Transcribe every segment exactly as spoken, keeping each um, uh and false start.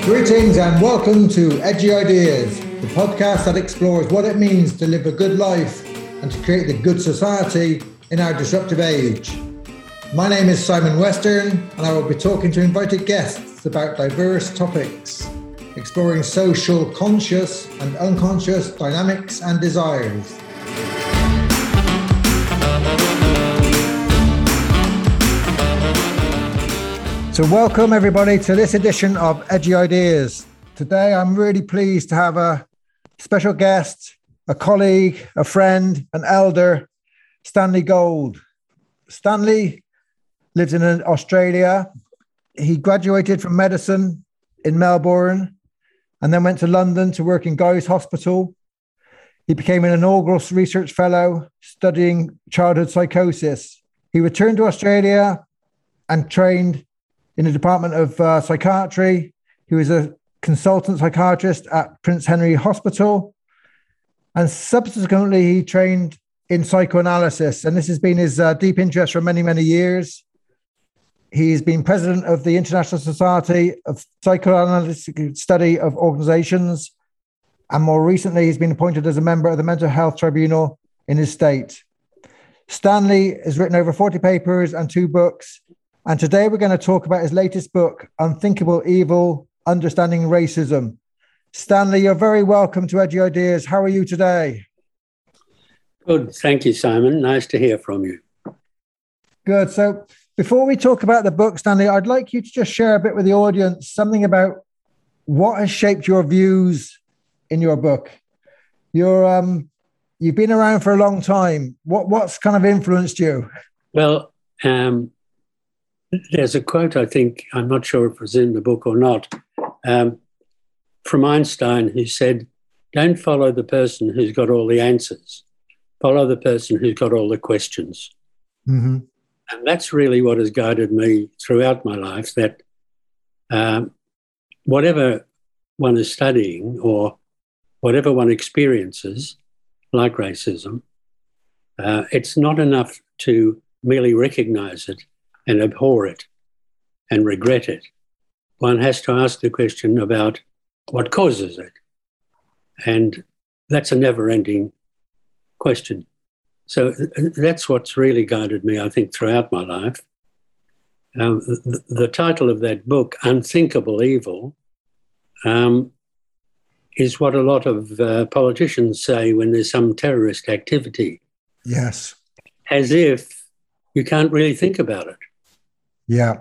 Greetings and welcome to Edgy Ideas, the podcast that explores what it means to live a good life and to create the good society in our disruptive age. My name is Simon Western and I will be talking to invited guests about diverse topics, exploring social conscious and unconscious dynamics and desires. So welcome everybody to this edition of Edgy Ideas. Today I'm really pleased to have a special guest, a colleague, a friend, an elder, Stanley Gold. Stanley lives in Australia. He graduated from medicine in Melbourne and then went to London to work in Guy's Hospital. He became an inaugural research fellow studying childhood psychosis. He returned to Australia and trained in the Department of uh, Psychiatry. He was a consultant psychiatrist at Prince Henry Hospital. And subsequently, he trained in psychoanalysis. And this has been his uh, deep interest for many, many years. He's been president of the International Society of Psychoanalytic Study of Organizations. And more recently, he's been appointed as a member of the Mental Health Tribunal in his state. Stanley has written over forty papers and two books. And today we're going to talk about his latest book, Unthinkable Evil, Understanding Racism. Stanley, you're very welcome to Edgy Ideas. How are you today? Good. Thank you, Simon. Nice to hear from you. Good. So before we talk about the book, Stanley, I'd like you to just share a bit with the audience, something about what has shaped your views in your book. You're, um, you've been around for a long time. What, what's kind of influenced you? Well, um, there's a quote, I think, I'm not sure if it was in the book or not, um, from Einstein, who said, don't follow the person who's got all the answers. Follow the person who's got all the questions. Mm-hmm. And that's really what has guided me throughout my life, that um, whatever one is studying or whatever one experiences, like racism, uh, it's not enough to merely recognize it and abhor it and regret it. One has to ask the question about what causes it. And that's a never-ending question. So that's what's really guided me, I think, throughout my life. Um, the, the title of that book, Unthinkable Evil, um, is what a lot of uh, politicians say when there's some terrorist activity. Yes. As if you can't really think about it. Yeah.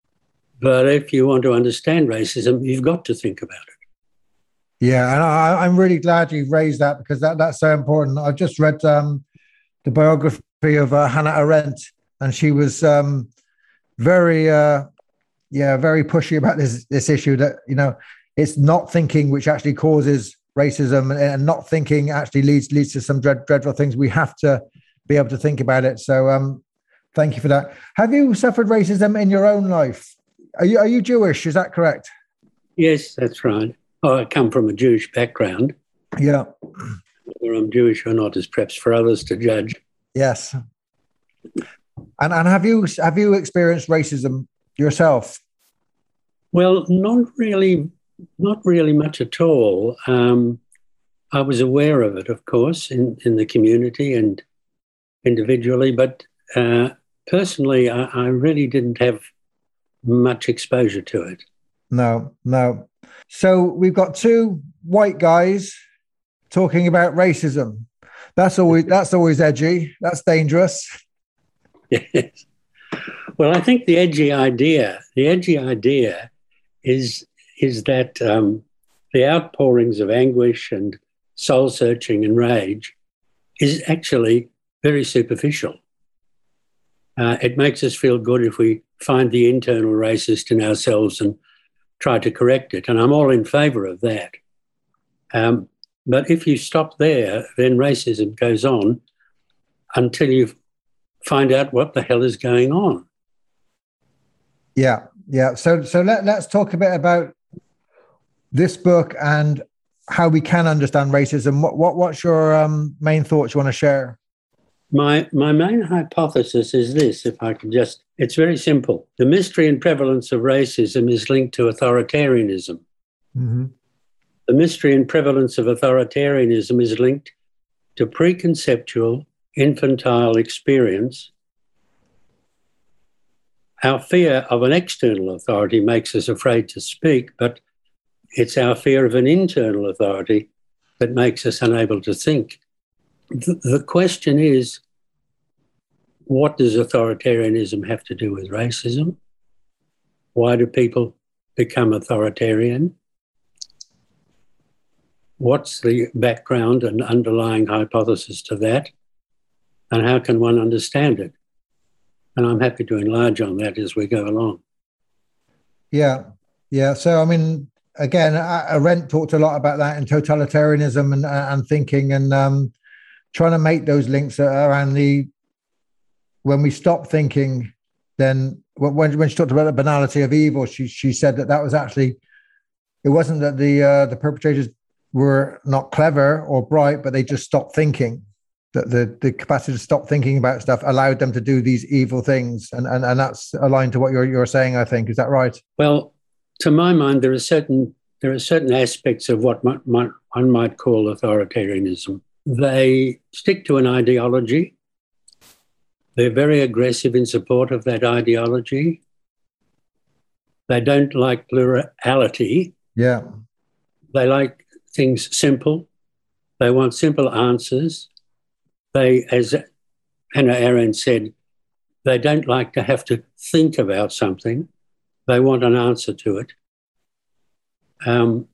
But if you want to understand racism, you've got to think about it. Yeah, and I, I'm really glad you raised that because that, that's so important. I've just read um, the biography of uh, Hannah Arendt, and she was um, very, uh, yeah, very pushy about this this issue that, you know, it's not thinking which actually causes racism, and, and not thinking actually leads leads to some dread, dreadful things. We have to be able to think about it. So, um, thank you for that. Have you suffered racism in your own life? Are you are you Jewish? Is that correct? Yes, that's right. Oh, I come from a Jewish background. Yeah. Whether I'm Jewish or not is perhaps for others to judge. Yes. And and have you have you experienced racism yourself? Well, not really, not really much at all. Um, I was aware of it, of course, in, in the community and individually, but uh, personally, I, I really didn't have much exposure to it. No, no. So we've got two white guys talking about racism. That's always that's always edgy. That's dangerous. Yes. Well, I think the edgy idea, the edgy idea is is that um, the outpourings of anguish and soul searching and rage is actually very superficial. Uh, it makes us feel good if we find the internal racist in ourselves and try to correct it. And I'm all in favour of that. Um, but if you stop there, then racism goes on until you find out what the hell is going on. Yeah, yeah. So so let, let's talk a bit about this book and how we can understand racism. What, what What's your um, main thoughts you want to share? My my main hypothesis is this, if I can just, it's very simple. The mystery and prevalence of racism is linked to authoritarianism. Mm-hmm. The mystery and prevalence of authoritarianism is linked to preconceptual, infantile experience. Our fear of an external authority makes us afraid to speak, but it's our fear of an internal authority that makes us unable to think. The, the question is, what does authoritarianism have to do with racism? Why do people become authoritarian? What's the background and underlying hypothesis to that? And how can one understand it? And I'm happy to enlarge on that as we go along. Yeah, yeah. So, I mean, again, Arendt talked a lot about that in totalitarianism and, and thinking and um, trying to make those links around the, when we stop thinking, then when, when she talked about the banality of evil, she she said that that was actually, it wasn't that the uh, the perpetrators were not clever or bright, but they just stopped thinking. That the, the capacity to stop thinking about stuff allowed them to do these evil things. And, and, and that's aligned to what you're, you're saying, I think. Is that right? Well, to my mind, there are certain, there are certain aspects of what might, might, one might call authoritarianism. They stick to an ideology. They're very aggressive in support of that ideology. They don't like plurality. Yeah. They like things simple. They want simple answers. They, as Hannah Arendt said, they don't like to have to think about something. They want an answer to it. Um,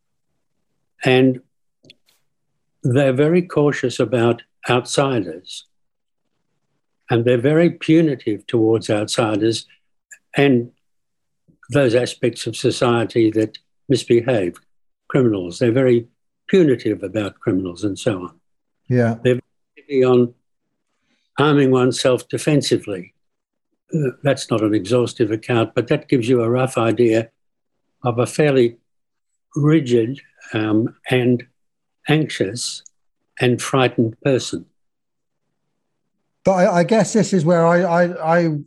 and they're very cautious about outsiders. And they're very punitive towards outsiders and those aspects of society that misbehave, criminals. They're very punitive about criminals and so on. Yeah. They're on arming oneself defensively. Uh, that's not an exhaustive account, but that gives you a rough idea of a fairly rigid um, and anxious and frightened person. But I, I guess this is where I, I, I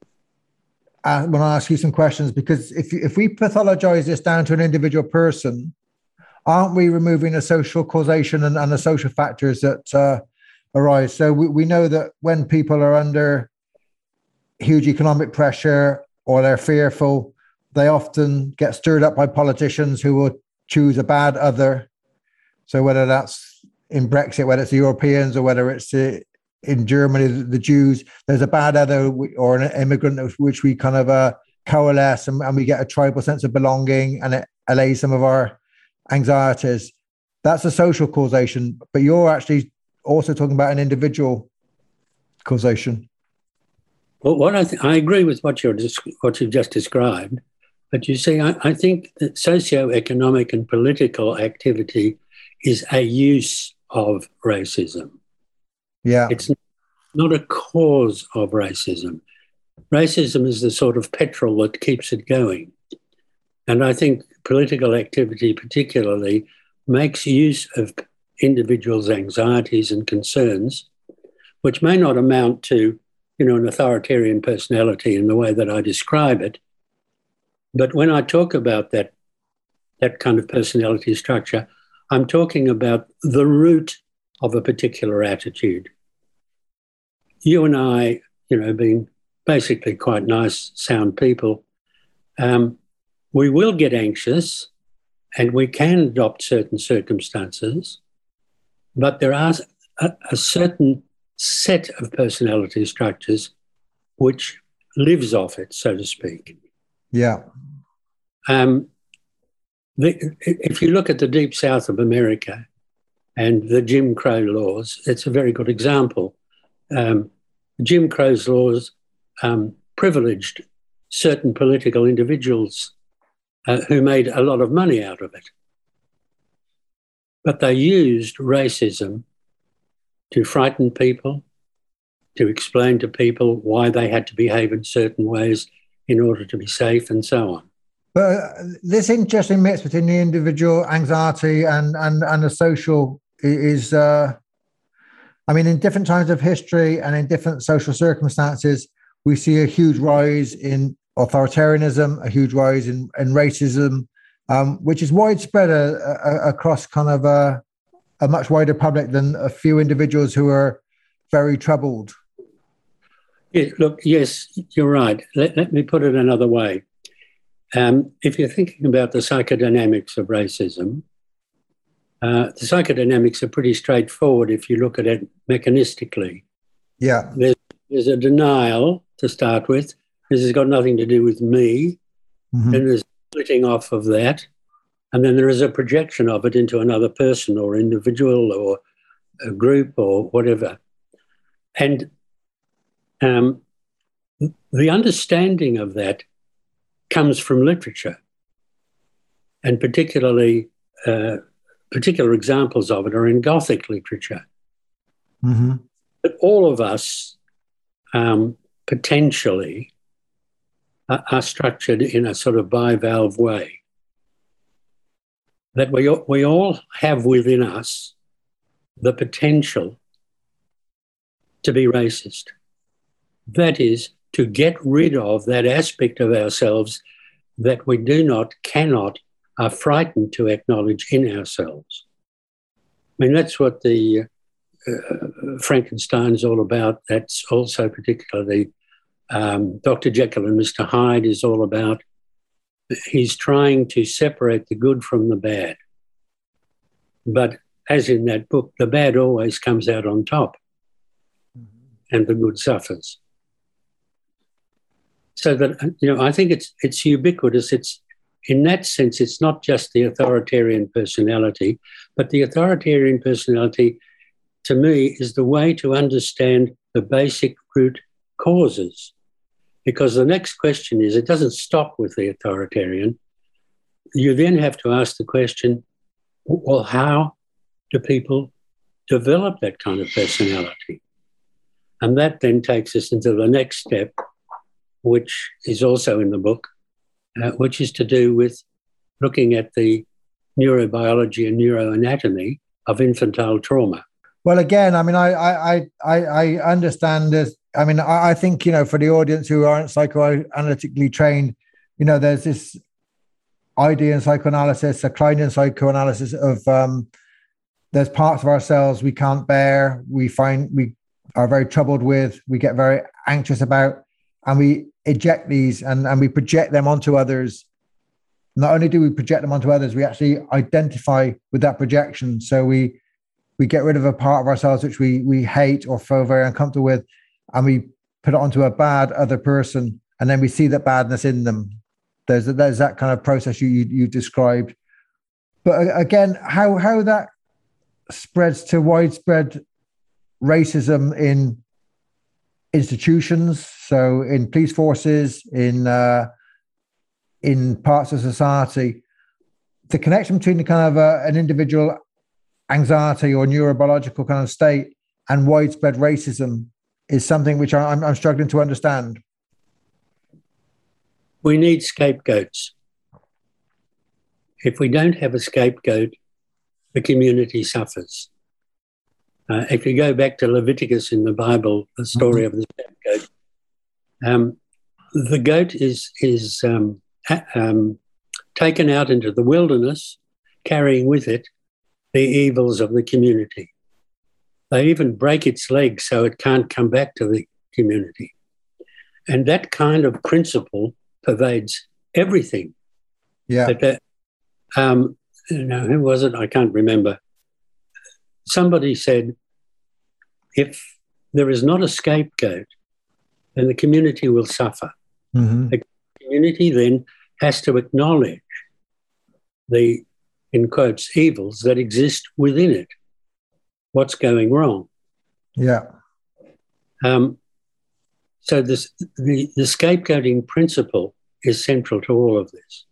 uh, when I ask you some questions, because if if we pathologize this down to an individual person, aren't we removing the social causation and, and the social factors that uh, arise? So we, we know that when people are under huge economic pressure or they're fearful, they often get stirred up by politicians who will choose a bad other. So whether that's in Brexit, whether it's the Europeans or whether it's the, in Germany, the, the Jews, there's a bad other or an immigrant of which we kind of uh, coalesce and, and we get a tribal sense of belonging and it allays some of our anxieties. That's a social causation, but you're actually also talking about an individual causation. Well, what I, th- I agree with what you're what you've just described, but you see, I, I think that socio-economic and political activity is a use of racism. Yeah, it's not a cause of racism. Racism is the sort of petrol that keeps it going, and I think political activity, particularly, makes use of individuals' anxieties and concerns, which may not amount to, you know, an authoritarian personality in the way that I describe it. But when I talk about that, that kind of personality structure, I'm talking about the root of a particular attitude. You and I, you know, being basically quite nice, sound people, um, we will get anxious and we can adopt certain circumstances, but there are a, a certain set of personality structures which lives off it, so to speak. Yeah. Um, the, if you look at the deep south of America and the Jim Crow laws, it's a very good example. Um, Jim Crow's laws um, privileged certain political individuals uh, who made a lot of money out of it. But they used racism to frighten people, to explain to people why they had to behave in certain ways in order to be safe and so on. But uh, this interesting mix between the individual anxiety and and, and the social is, uh, I mean, in different times of history and in different social circumstances, we see a huge rise in authoritarianism, a huge rise in, in racism, um, which is widespread uh, uh, across kind of a, a much wider public than a few individuals who are very troubled. Yeah, look, yes, you're right. Let, let me put it another way. Um, if you're thinking about the psychodynamics of racism, uh, the psychodynamics are pretty straightforward if you look at it mechanistically. Yeah. There's, there's a denial to start with. This has got nothing to do with me. Mm-hmm. Then there's splitting off of that. And then there is a projection of it into another person or individual or a group or whatever. And um, the understanding of that comes from literature, and particularly uh, particular examples of it are in Gothic literature. Mm-hmm. But all of us um, potentially are, are structured in a sort of bivalve way, that we, we all have within us the potential to be racist. That is, to get rid of that aspect of ourselves that we do not, cannot, are frightened to acknowledge in ourselves. I mean, that's what the uh, Frankenstein's all about. That's also particularly um, Doctor Jekyll and Mister Hyde is all about. He's trying to separate the good from the bad. But as in that book, the bad always comes out on top, mm-hmm. and the good suffers. So that, you know, I think it's it's ubiquitous. It's in that sense, it's not just the authoritarian personality, but the authoritarian personality, to me, is the way to understand the basic root causes. Because the next question is, it doesn't stop with the authoritarian. You then have to ask the question, well, how do people develop that kind of personality? And that then takes us into the next step, which is also in the book, uh, which is to do with looking at the neurobiology and neuroanatomy of infantile trauma. Well, again, I mean, I I I, I understand this. I mean, I, I think, you know, for the audience who aren't psychoanalytically trained, you know, there's this idea in psychoanalysis, a Kleinian psychoanalysis of um, there's parts of ourselves we can't bear, we find we are very troubled with, we get very anxious about, and we eject these and, and we project them onto others. Not only do we project them onto others, we actually identify with that projection. So we we get rid of a part of ourselves which we we hate or feel very uncomfortable with, and we put it onto a bad other person, and then we see that badness in them. There's there's that kind of process you you, you described. But again, how how that spreads to widespread racism in institutions, so in police forces, in uh, in parts of society, the connection between the kind of uh, an individual anxiety or neurobiological kind of state and widespread racism is something which I'm, I'm struggling to understand. We need scapegoats. If we don't have a scapegoat, the community suffers. Uh, if you go back to Leviticus in the Bible, the story mm-hmm. of the scapegoat, um, the goat is is um, um, taken out into the wilderness, carrying with it the evils of the community. They even break its legs so it can't come back to the community. And that kind of principle pervades everything. Yeah. That, that, um, you know, who was it? I can't remember. Somebody said, if there is not a scapegoat, then the community will suffer. Mm-hmm. The community then has to acknowledge the, in quotes, evils that exist within it. What's going wrong? Yeah. Um, so this, the, the scapegoating principle is central to all of this.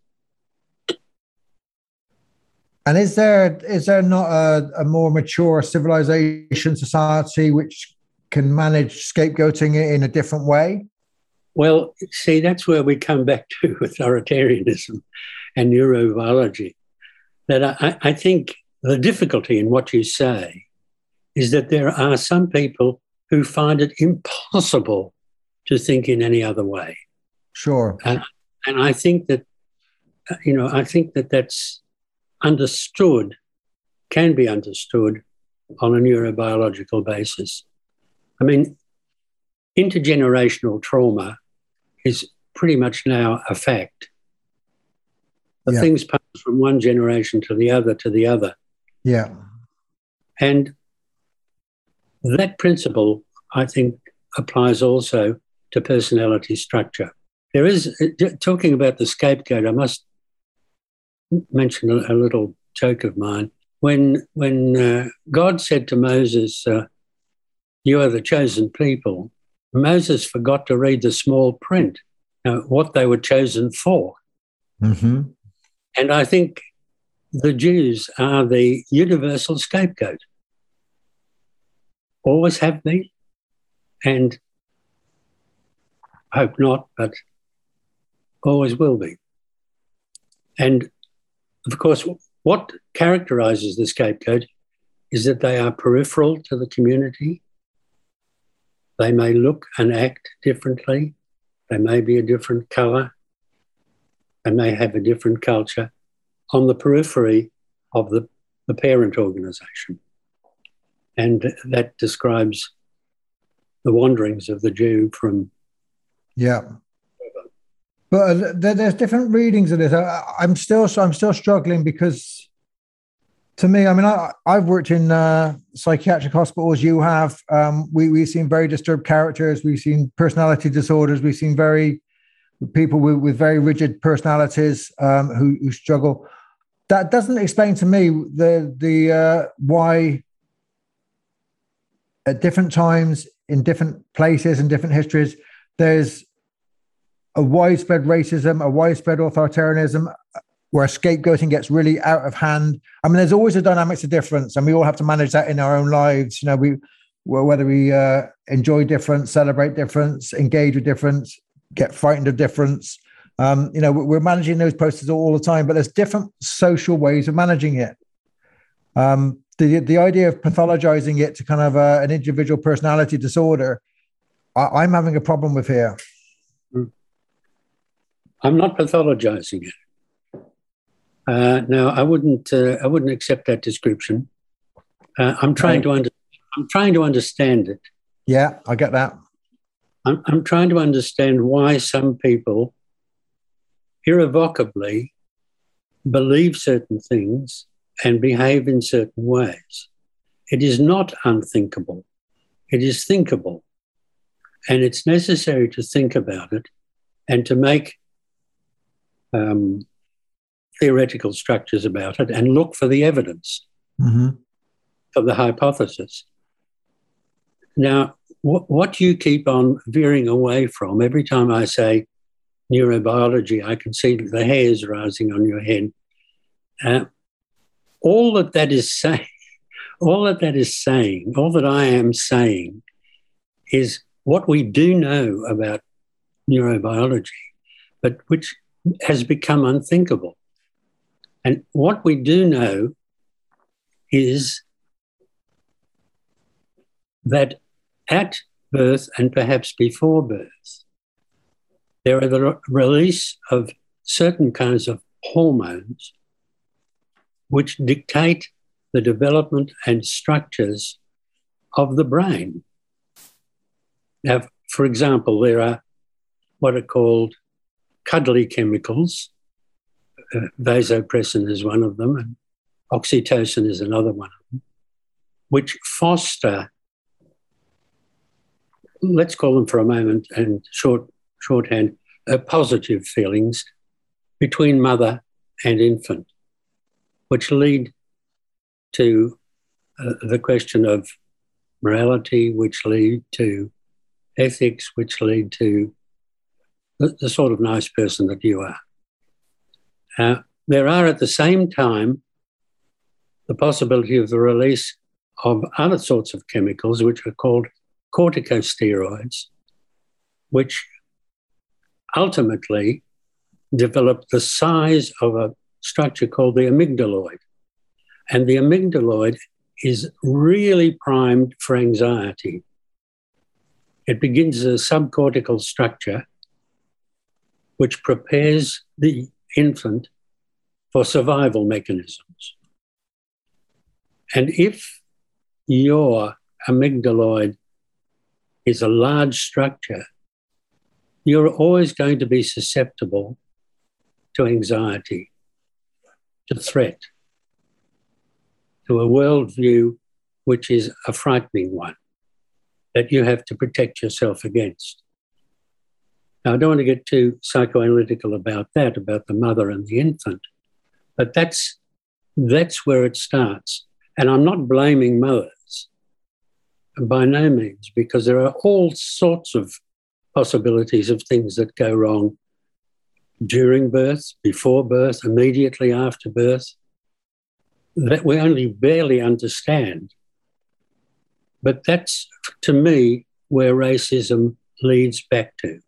And is there is there not a, a more mature civilization society which can manage scapegoating in a different way? Well, see, that's where we come back to authoritarianism and neurobiology. That I, I think the difficulty in what you say is that there are some people who find it impossible to think in any other way. Sure. Uh, and I think that you know, I think that that's understood, can be understood on a neurobiological basis. I mean, intergenerational trauma is pretty much now a fact. The Yeah. things pass from one generation to the other to the other. Yeah. And that principle, I think, applies also to personality structure. There is, talking about the scapegoat, I must mention a, a little joke of mine. When, when uh, God said to Moses, uh, you are the chosen people, Moses forgot to read the small print, uh, what they were chosen for. Mm-hmm. And I think the Jews are the universal scapegoat. Always have been, and hope not, but always will be. And of course, what characterises the scapegoat is that they are peripheral to the community. They may look and act differently. They may be a different colour. They may have a different culture on the periphery of the, the parent organisation. And that describes the wanderings of the Jew from... Yeah. But uh, there, there's different readings of this. I, I'm still, I'm still struggling because, to me, I mean, I, I've worked in uh, psychiatric hospitals. You have. Um, we we've seen very disturbed characters. We've seen personality disorders. We've seen very people with, with very rigid personalities um, who, who struggle. That doesn't explain to me the the uh, why at different times in different places and different histories there's a widespread racism, a widespread authoritarianism, where scapegoating gets really out of hand. I mean, there's always a dynamics of difference, and we all have to manage that in our own lives. You know, we whether we uh, enjoy difference, celebrate difference, engage with difference, get frightened of difference. Um, you know, we're managing those processes all the time, but there's different social ways of managing it. Um, the the idea of pathologizing it to kind of uh, an individual personality disorder, I, I'm having a problem with here. I'm not pathologizing it. Uh, no, I wouldn't. Uh, I wouldn't accept that description. Uh, I'm trying to under, I'm trying to understand it. Yeah, I get that. I'm, I'm trying to understand why some people irrevocably believe certain things and behave in certain ways. It is not unthinkable. It is thinkable, and it's necessary to think about it and to make Um, theoretical structures about it and look for the evidence mm-hmm. of the hypothesis. Now, wh- what you keep on veering away from, every time I say neurobiology, I can see the hairs rising on your head. Uh, all that that is saying, all that that is saying, all that I am saying is what we do know about neurobiology, but which has become unthinkable. And what we do know is that at birth and perhaps before birth, there are the re- release of certain kinds of hormones which dictate the development and structures of the brain. Now, for example, there are what are called cuddly chemicals. Uh, vasopressin is one of them, and oxytocin is another one of them, which foster, let's call them for a moment and short shorthand, uh, positive feelings between mother and infant, which lead to uh, the question of morality, which lead to ethics, which lead to the, the sort of nice person that you are. Uh, there are at the same time the possibility of the release of other sorts of chemicals which are called corticosteroids, which ultimately develop the size of a structure called the amygdaloid. And the amygdaloid is really primed for anxiety. It begins as a subcortical structure which prepares the infant for survival mechanisms. And if your amygdaloid is a large structure, you're always going to be susceptible to anxiety, to threat, to a worldview which is a frightening one that you have to protect yourself against. Now, I don't want to get too psychoanalytical about that, about the mother and the infant, but that's, that's where it starts. And I'm not blaming mothers, by no means, because there are all sorts of possibilities of things that go wrong during birth, before birth, immediately after birth, that we only barely understand. But that's, to me, where racism leads back to,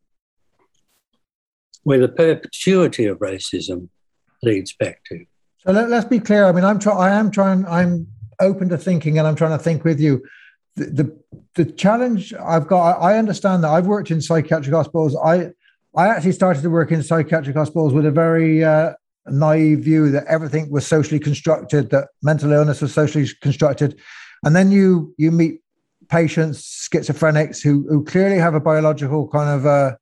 where the perpetuity of racism leads back to. So let, let's be clear. I mean, I'm trying. I am trying. I'm open to thinking, and I'm trying to think with you. The, the the challenge I've got. I understand that. I've worked in psychiatric hospitals. I I actually started to work in psychiatric hospitals with a very uh, naive view that everything was socially constructed, that mental illness was socially constructed, and then you you meet patients, schizophrenics, who who clearly have a biological kind of uh,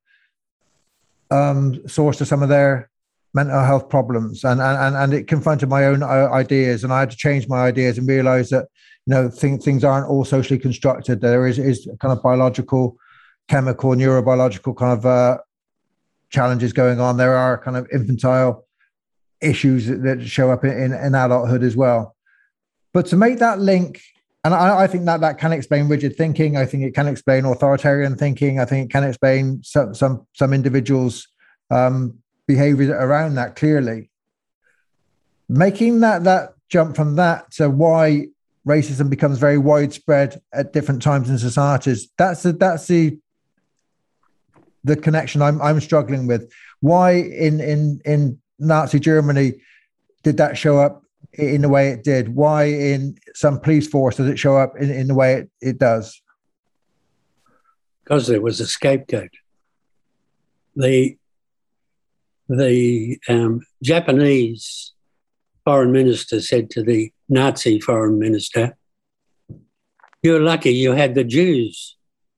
um, source to some of their mental health problems, and and and it confronted my own ideas, and I had to change my ideas and realize that, you know, things things aren't all socially constructed. There is is kind of biological, chemical, neurobiological kind of uh, challenges going on. There are kind of infantile issues that, that show up in, in in adulthood as well. But to make that link, and I, I think that that can explain rigid thinking. I think it can explain authoritarian thinking. I think it can explain some some some individuals' um, behavior around that clearly. Making that that jump from that to why racism becomes very widespread at different times in societies, that's the that's the the connection I'm I'm struggling with. Why in in in Nazi Germany did that show up in the way it did? Why in some police force does it show up in, in the way it, it does? Because there was a scapegoat. The The um, Japanese foreign minister said to the Nazi foreign minister, "You're lucky you had the Jews.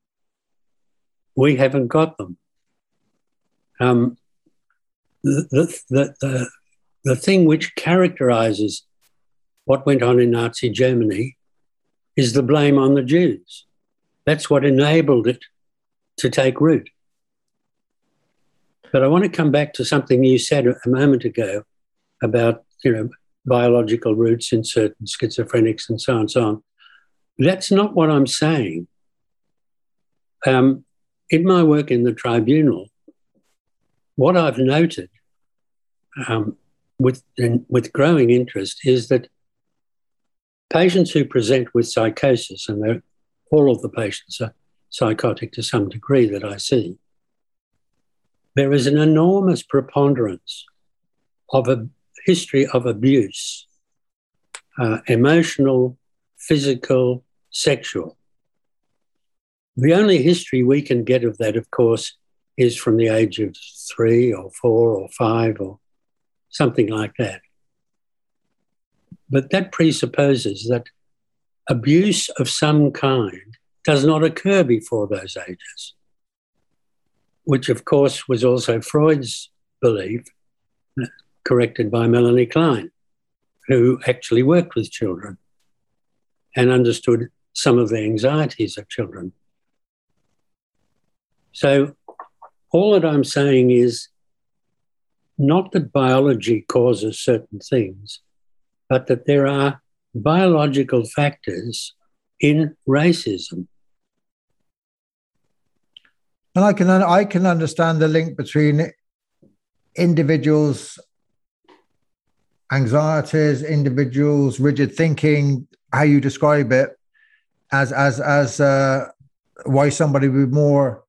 We haven't got them." Um, the, the, the, the, the thing which characterizes what went on in Nazi Germany is the blame on the Jews. That's what enabled it to take root. But I want to come back to something you said a moment ago about, you know, biological roots in certain schizophrenics and so on and so on. That's not what I'm saying. Um, in my work in the tribunal, what I've noted um, with, in, with growing interest is that patients who present with psychosis, and all of the patients are psychotic to some degree that I see, there is an enormous preponderance of a history of abuse, uh, emotional, physical, sexual. The only history we can get of that, of course, is from the age of three or four or five or something like that. But that presupposes that abuse of some kind does not occur before those ages, which, of course, was also Freud's belief, corrected by Melanie Klein, who actually worked with children and understood some of the anxieties of children. So all that I'm saying is not that biology causes certain things, but that there are biological factors in racism. And I can I can understand the link between individuals' anxieties, individuals' rigid thinking, how you describe it, as as as uh, why somebody would be more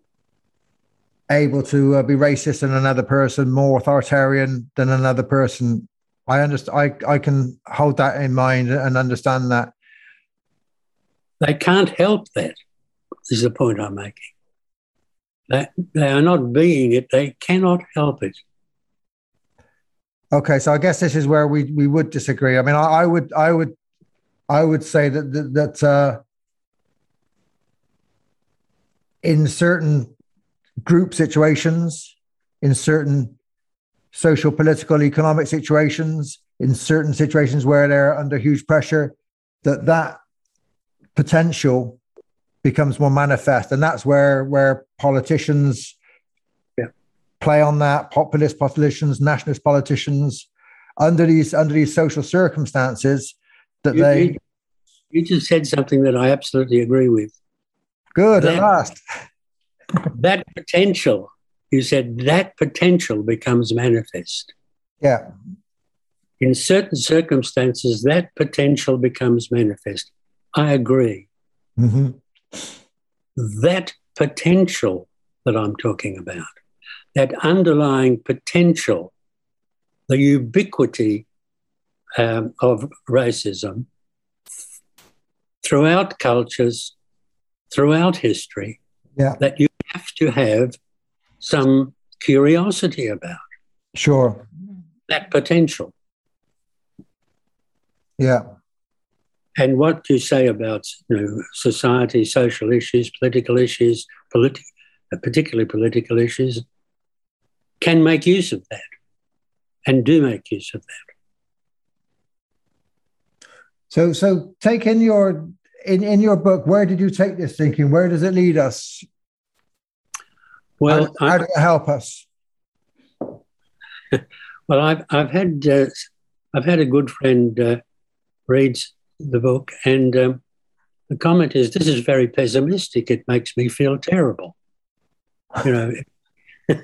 able to uh, be racist than another person, more authoritarian than another person. I understand. I I can hold that in mind and understand that. They can't help that, is the point I'm making. They, they are not being it. They cannot help it. Okay, so I guess this is where we we would disagree. I mean, I, I would I would I would say that that, that uh, in certain group situations, in certain social, political, economic situations, in certain situations where they're under huge pressure, that that potential becomes more manifest, and that's where where politicians Yeah. play on that. Populist politicians, nationalist politicians, under these under these social circumstances, that You, they you, you just said something that I absolutely agree with. good at That, last. that potential, you said that potential becomes manifest. Yeah, In certain circumstances, that potential becomes manifest. I agree. hmm That potential that I'm talking about, that underlying potential, the ubiquity um, of racism throughout cultures, throughout history, yeah, that you have to have some curiosity about sure, that potential. yeah, And what you say about, you know, society, social issues, political issues, politi- particularly political issues, can make use of that and do make use of that. So, so take in your in in your book. Where did you take this thinking? Where does it lead us? Well, how, how does it help us? well, I've I've had uh, I've had a good friend uh, reads the book, and um, the comment is, "This is very pessimistic. It makes me feel terrible." You know.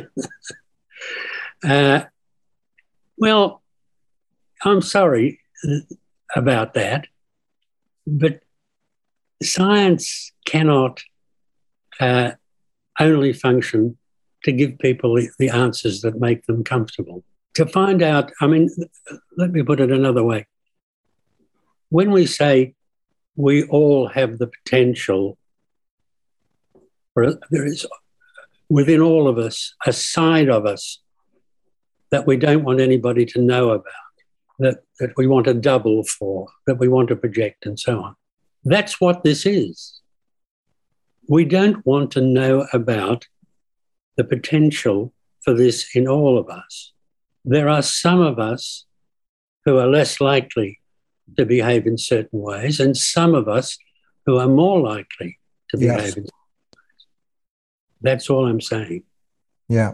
uh, well, I'm sorry about that, but science cannot uh, only function to give people the, the answers that make them comfortable. To find out, I mean, let me put it another way. When we say we all have the potential, or there is within all of us a side of us that we don't want anybody to know about, that, that we want to double for, that we want to project, and so on. That's what this is. We don't want to know about the potential for this in all of us. There are some of us who are less likely to behave in certain ways, and some of us who are more likely to behave Yes. in certain ways. That's all I'm saying. Yeah.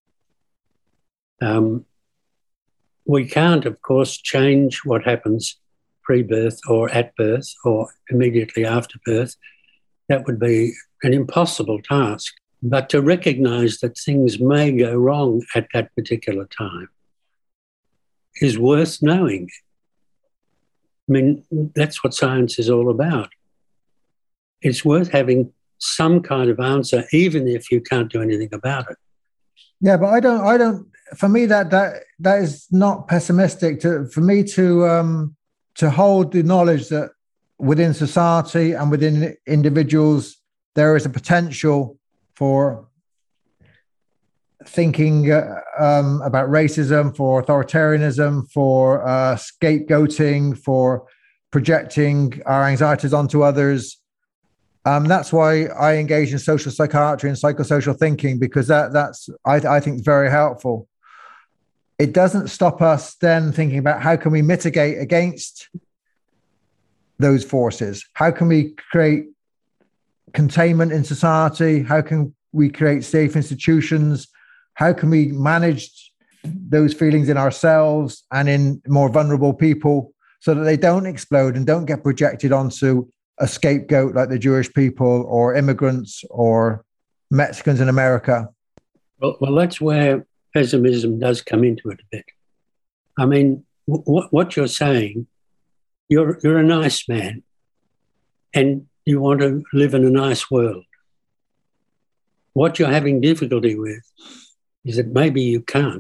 Um, we can't, of course, change what happens pre-birth or at birth or immediately after birth. That would be an impossible task. But to recognise that things may go wrong at that particular time is worth knowing. I mean, that's what science is all about. It's worth having some kind of answer, even if you can't do anything about it. Yeah, but I don't, I don't, for me, that, that, that is not pessimistic to, for me to, um, to hold the knowledge that within society and within individuals, there is a potential for thinking uh, um, about racism, for authoritarianism, for uh, scapegoating, for projecting our anxieties onto others. Um, that's why I engage in social psychiatry and psychosocial thinking, because that that's I, I think very helpful. It doesn't stop us then thinking about how can we mitigate against those forces? How can we create containment in society? How can we create safe institutions? How can we manage those feelings in ourselves and in more vulnerable people so that they don't explode and don't get projected onto a scapegoat like the Jewish people or immigrants or Mexicans in America? Well, well that's where pessimism does come into it a bit. I mean, w- what you're saying, you're you're a nice man and you want to live in a nice world. What you're having difficulty with is that maybe you can't.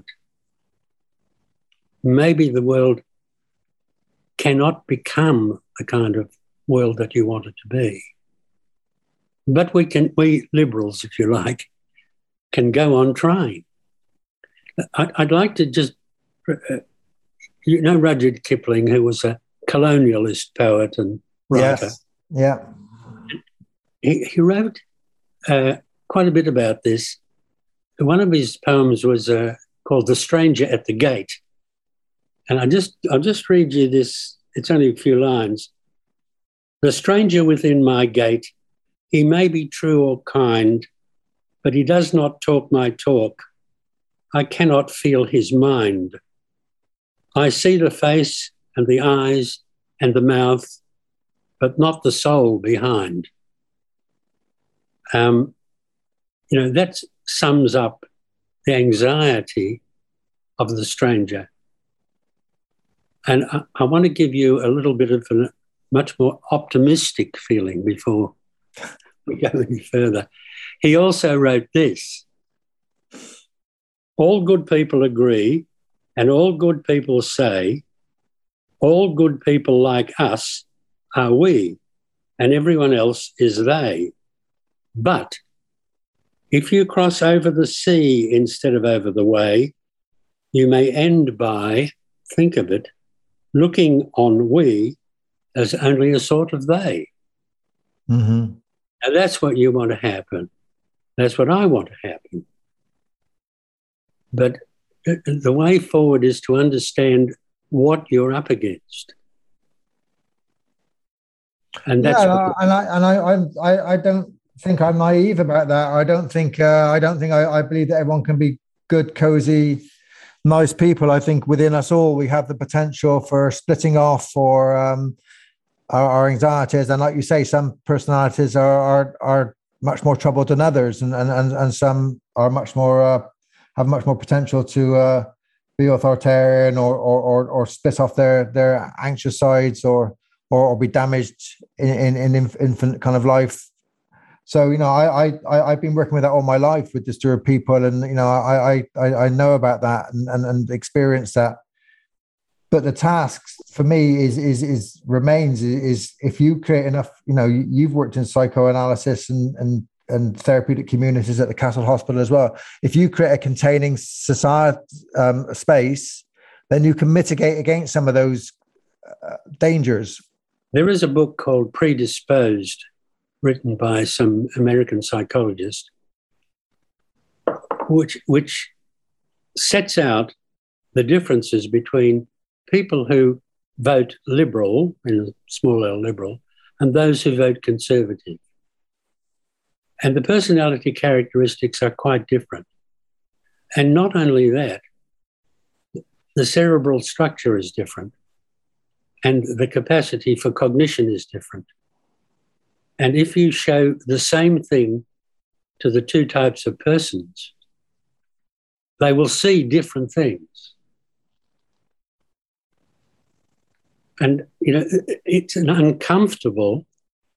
Maybe the world cannot become the kind of world that you want it to be. But we can, we liberals, if you like, can go on trying. I'd like to just uh, you know Rudyard Kipling, who was a colonialist poet and writer. Yes. Yeah. He, he wrote uh, quite a bit about this. One of his poems was uh, called "The Stranger at the Gate," and I just I'll just read you this. It's only a few lines. "The stranger within my gate, he may be true or kind, but he does not talk my talk. I cannot feel his mind. I see the face and the eyes and the mouth, but not the soul behind." Um, you know, that sums up the anxiety of the stranger. And I, I want to give you a little bit of a much more optimistic feeling before we go any further. He also wrote this: "All good people agree, and all good people say, all good people like us are we, and everyone else is they. But if you cross over the sea instead of over the way, you may end by, think of it, looking on we as only a sort of they." Mm-hmm. And that's what you want to happen. That's what I want to happen. But the way forward is to understand what you're up against. And that's yeah, what and I and I I'm- I I don't think I'm naive about that. I don't think uh, I don't think I, I believe that everyone can be good, cozy, nice people. I think within us all we have the potential for splitting off or um, our, our anxieties. And like you say, some personalities are are, are much more troubled than others, and and and, and some are much more uh, have much more potential to uh, be authoritarian or or or, or split off their their anxious sides or or, or be damaged in in, in infant kind of life. So, you know, I, I, I've been working with that all my life with disturbed people, and, you know, I, I, I know about that and, and, and experience that. But the task for me is, is, is remains is if you create enough, you know, you've worked in psychoanalysis and, and, and therapeutic communities at the Castle Hospital as well. If you create a containing society um, space, then you can mitigate against some of those uh, dangers. There is a book called Predisposed, written by some American psychologist, which which sets out the differences between people who vote liberal, in small L liberal, and those who vote conservative. And the personality characteristics are quite different. And not only that, the cerebral structure is different, and the capacity for cognition is different. And if you show the same thing to the two types of persons, they will see different things. And, you know, it's an uncomfortable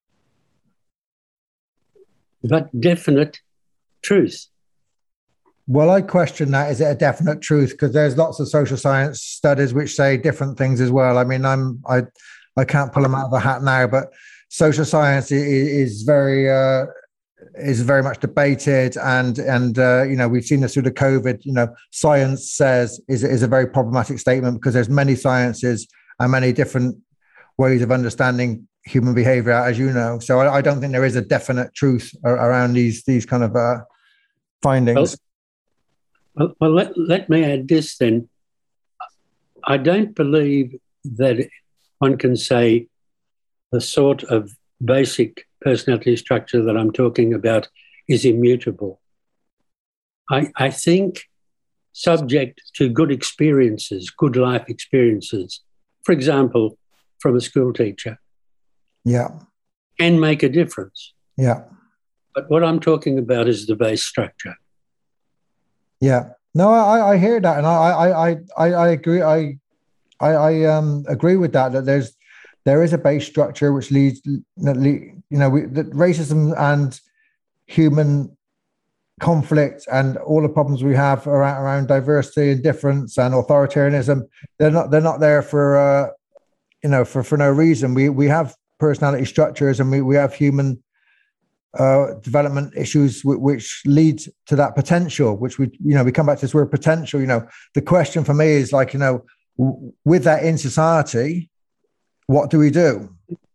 but definite truth. Well, I question that. Is it a definite truth? Because there's lots of social science studies which say different things as well. I mean, I'm I I can't pull them out of the hat now, but social science is, is very uh, is very much debated, and and uh, you know, we've seen this through the COVID. You know, science says is is a very problematic statement because there's many sciences and many different ways of understanding human behavior, as you know. So I, I don't think there is a definite truth around these these kind of uh, findings. Well, well let, let me add this then. I don't believe that one can say the sort of basic personality structure that I'm talking about is immutable. I, I think subject to good experiences, good life experiences, for example, from a school teacher, yeah, can make a difference. Yeah. But what I'm talking about is the base structure. Yeah. No, I, I hear that, and I, I, I, I agree. I, I, I um agree with that. That there's there is a base structure which leads, you know, we, that racism and human conflict and all the problems we have around, around diversity and difference and authoritarianism. They're not they're not there for uh, you know for for no reason. We we have personality structures and we we have human uh, development issues w- which lead to that potential, which we, you know, we come back to this word potential. You know, the question for me is like, you know, w- with that in society, what do we do?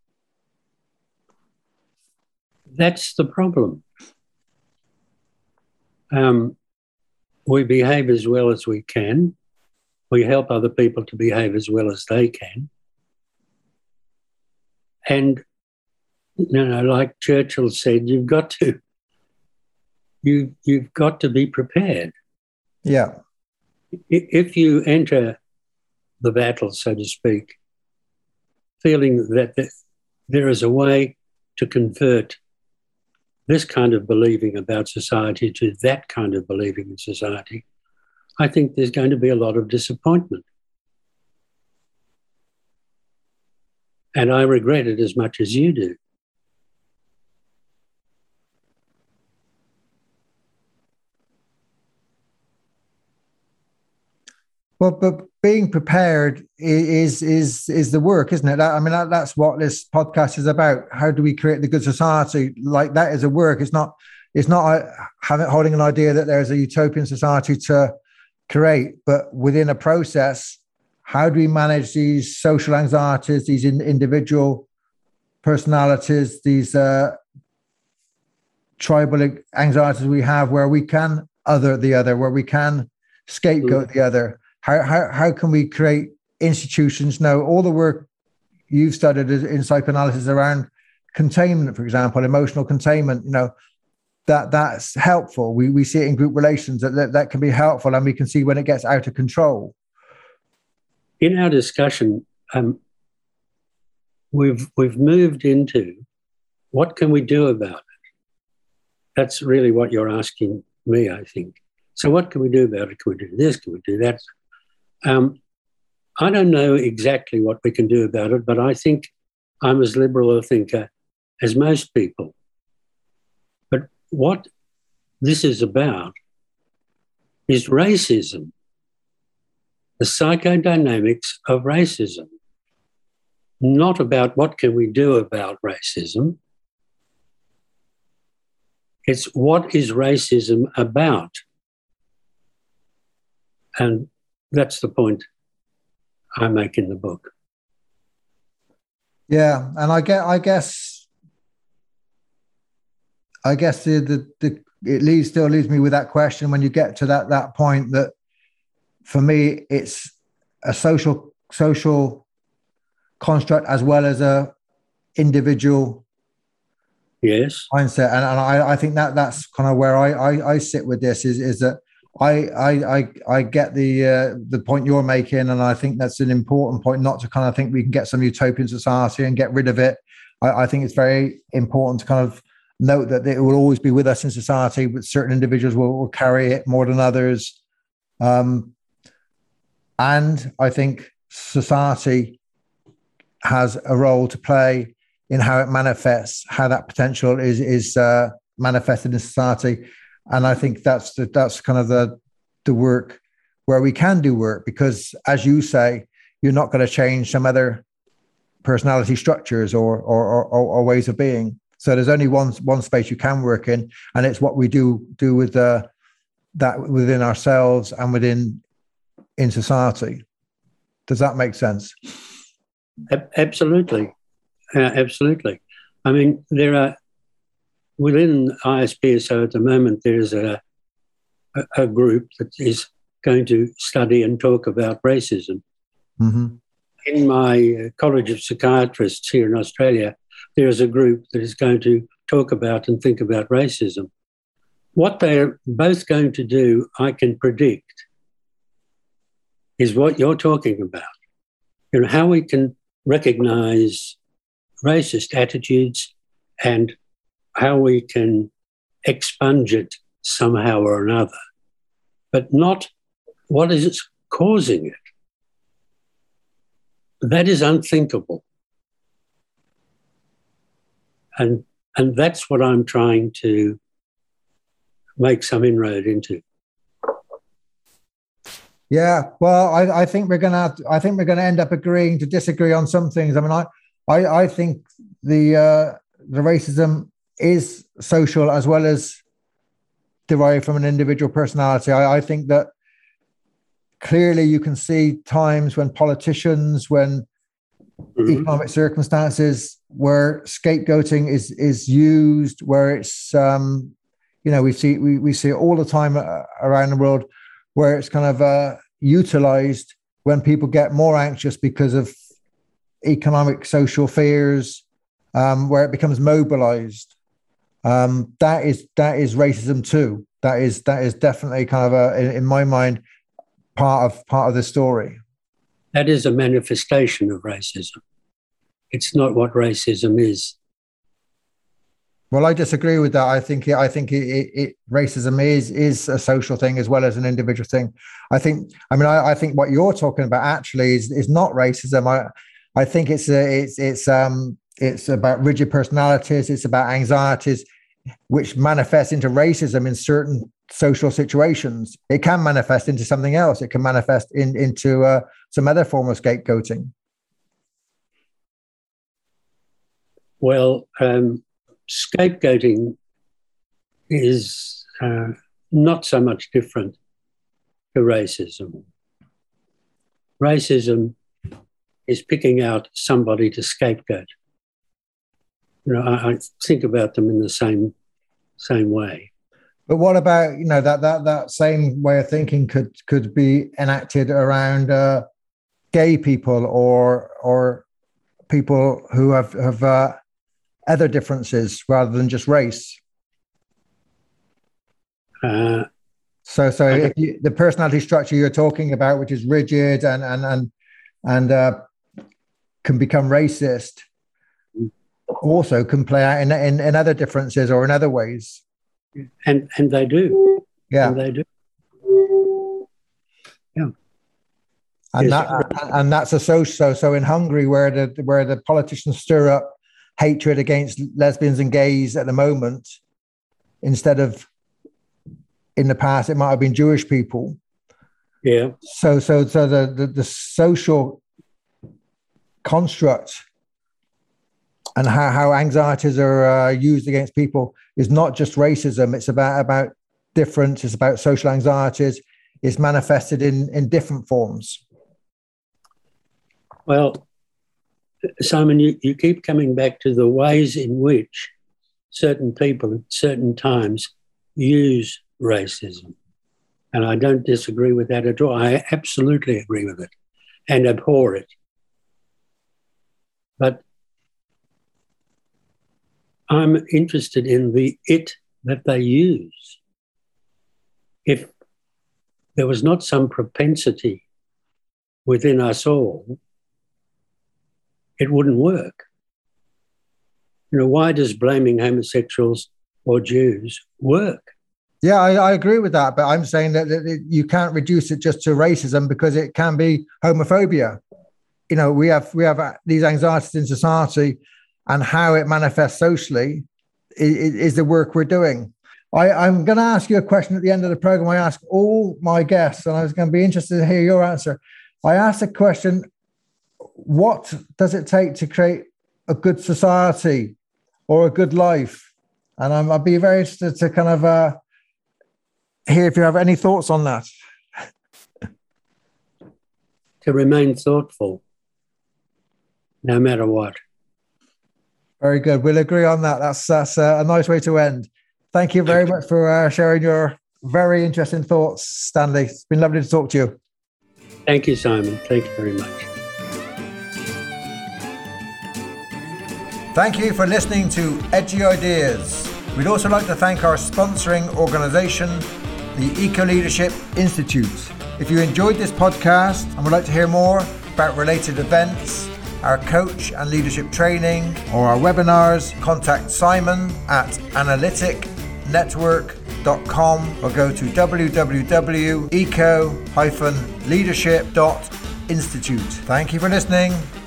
That's the problem. Um, we behave as well as we can. We help other people to behave as well as they can. And, you know, like Churchill said, you've got to, you, you've got to be prepared. Yeah. If you enter the battle, so to speak, feeling that there is a way to convert this kind of believing about society to that kind of believing in society, I think there's going to be a lot of disappointment. And I regret it as much as you do. Well, but being prepared is is is the work, isn't it? I mean, that, that's what this podcast is about. How do we create the good society? Like that is a work. It's not. It's not having holding an idea that there's a utopian society to create, but within a process, how do we manage these social anxieties, these in, individual personalities, these uh, tribal anxieties we have, where we can other the other, where we can scapegoat the other. How, how how can we create institutions? Now, all the work you've studied in psychoanalysis around containment, for example, emotional containment, you know, that that's helpful. We we see it in group relations that, that that can be helpful, and we can see when it gets out of control. In our discussion, um, we've we've moved into what can we do about it? That's really what you're asking me, I think. So what can we do about it? Can we do this? Can we do that? Um, I don't know exactly what we can do about it, but I think I'm as liberal a thinker as most people. But what this is about is racism, the psychodynamics of racism, not about what can we do about racism. It's what is racism about? And that's the point I make in the book. Yeah, and I get, I guess, I guess the the, the it leaves still leaves me with that question when you get to that that point that, for me, it's a social social construct as well as a individual yes mindset, and, and I, I think that that's kind of where I, I I sit with this is is that. I, I I I get the uh, the point you're making, and I think that's an important point. Not to kind of think we can get some utopian society and get rid of it. I, I think it's very important to kind of note that it will always be with us in society, but certain individuals will, will carry it more than others. Um, and I think society has a role to play in how it manifests, how that potential is is uh, manifested in society. And I think that's the, that's kind of the the work where we can do work, because, as you say, you're not going to change some other personality structures or or, or or ways of being. So there's only one one space you can work in, and it's what we do do with uh, that within ourselves and within in society. Does that make sense? Absolutely, uh, absolutely. I mean, there are. Within I S P S O at the moment, there's a, a, a group that is going to study and talk about racism. Mm-hmm. In my College of Psychiatrists here in Australia, there is a group that is going to talk about and think about racism. What they're both going to do, I can predict, is what you're talking about. You know, how we can recognise racist attitudes and how we can expunge it somehow or another, but not what is causing it. That is unthinkable. And, and that's what I'm trying to make some inroad into. Yeah, well, I, I think we're gonna I think we're gonna end up agreeing to disagree on some things. I mean, I I, I think the uh, the racism is social as well as derived from an individual personality. I, I think that clearly you can see times when politicians, when mm-hmm. economic circumstances where scapegoating is is used, where it's um, you know we see we, we see it all the time around the world, where it's kind of uh, utilized when people get more anxious because of economic social fears, um, where it becomes mobilized. Um, that is that is racism too. That is that is definitely kind of a, in, in my mind, part of part of the story. That is a manifestation of racism. It's not what racism is. Well, I disagree with that. I think I think it, it, it, racism is is a social thing as well as an individual thing. I think. I mean, I, I think what you're talking about actually is is not racism. I I think it's a, it's it's um it's about rigid personalities. It's about anxieties, which manifest into racism in certain social situations. It can manifest into something else. It can manifest in, into uh, some other form of scapegoating. Well, um, scapegoating is uh, not so much different to racism. Racism is picking out somebody to scapegoat. You know, I, I think about them in the same same way. But what about, you know, that that that same way of thinking could could be enacted around uh, gay people or or people who have have uh, other differences rather than just race. Uh, so so if you, the personality structure you're talking about, which is rigid and and and and uh, can become racist, also can play out in, in in other differences or in other ways. And and they do. Yeah, and they do. Yeah, and yes. that and that's a social. So so in Hungary, where the where the politicians stir up hatred against lesbians and gays at the moment, instead of in the past it might have been Jewish people. Yeah. So so so the the, the social construct and how, how anxieties are uh, used against people is not just racism. It's about, about difference. It's about social anxieties. It's manifested in, in different forms. Well, Simon, you, you keep coming back to the ways in which certain people at certain times use racism. And I don't disagree with that at all. I absolutely agree with it and abhor it. But I'm interested in the it that they use. If there was not some propensity within us all, it wouldn't work. You know, why does blaming homosexuals or Jews work? Yeah, I, I agree with that, but I'm saying that, that you can't reduce it just to racism because it can be homophobia. You know, we have we have these anxieties in society, and how it manifests socially is, is the work we're doing. I, I'm going to ask you a question at the end of the program. I ask all my guests, and I was going to be interested to hear your answer. I asked a question: what does it take to create a good society or a good life? And I'm, I'd be very interested to kind of uh, hear if you have any thoughts on that. To remain thoughtful, no matter what. Very good. We'll agree on that. That's that's a nice way to end. Thank you very much for uh, sharing your very interesting thoughts, Stanley. It's been lovely to talk to you. Thank you, Simon. Thank you very much. Thank you for listening to Edgy Ideas. We'd also like to thank our sponsoring organisation, the Eco Leadership Institute. If you enjoyed this podcast and would like to hear more about related events, our coach and leadership training, or our webinars, contact Simon at analytic network dot com or go to w w w dot eco dash leadership dot institute. Thank you for listening.